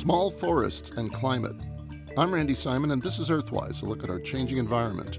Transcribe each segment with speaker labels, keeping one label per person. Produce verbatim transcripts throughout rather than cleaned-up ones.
Speaker 1: Small forests and climate. I'm Randy Simon, and this is Earthwise, a look at our changing environment.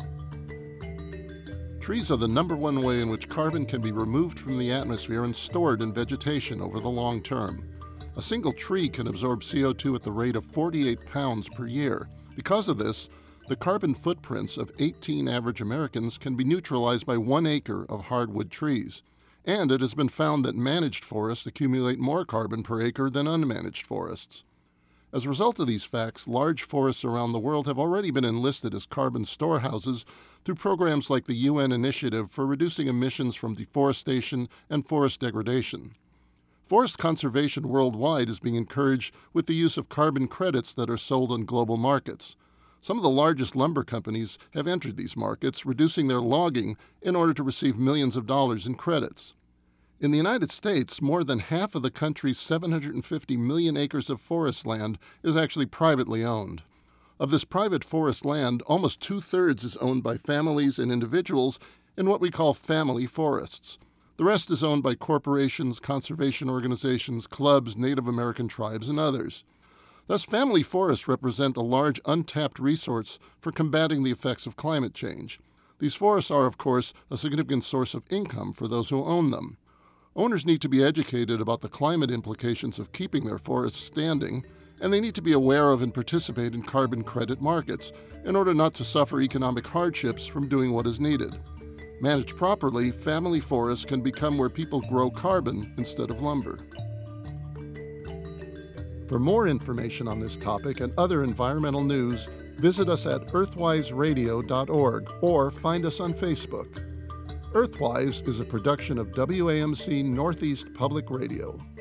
Speaker 1: Trees are the number one way in which carbon can be removed from the atmosphere and stored in vegetation over the long term. A single tree can absorb C O two at the rate of forty-eight pounds per year. Because of this, the carbon footprints of eighteen average Americans can be neutralized by one acre of hardwood trees. And it has been found that managed forests accumulate more carbon per acre than unmanaged forests. As a result of these facts, large forests around the world have already been enlisted as carbon storehouses through programs like the U N Initiative for Reducing Emissions from Deforestation and Forest Degradation. Forest conservation worldwide is being encouraged with the use of carbon credits that are sold on global markets. Some of the largest lumber companies have entered these markets, reducing their logging in order to receive millions of dollars in credits. In the United States, more than half of the country's seven hundred fifty million acres of forest land is actually privately owned. Of this private forest land, almost two-thirds is owned by families and individuals in what we call family forests. The rest is owned by corporations, conservation organizations, clubs, Native American tribes, and others. Thus, family forests represent a large untapped resource for combating the effects of climate change. These forests are, of course, a significant source of income for those who own them. Owners need to be educated about the climate implications of keeping their forests standing, and they need to be aware of and participate in carbon credit markets in order not to suffer economic hardships from doing what is needed. Managed properly, family forests can become where people grow carbon instead of lumber. For more information on this topic and other environmental news, visit us at earthwise radio dot org or find us on Facebook. Earthwise is a production of W A M C Northeast Public Radio.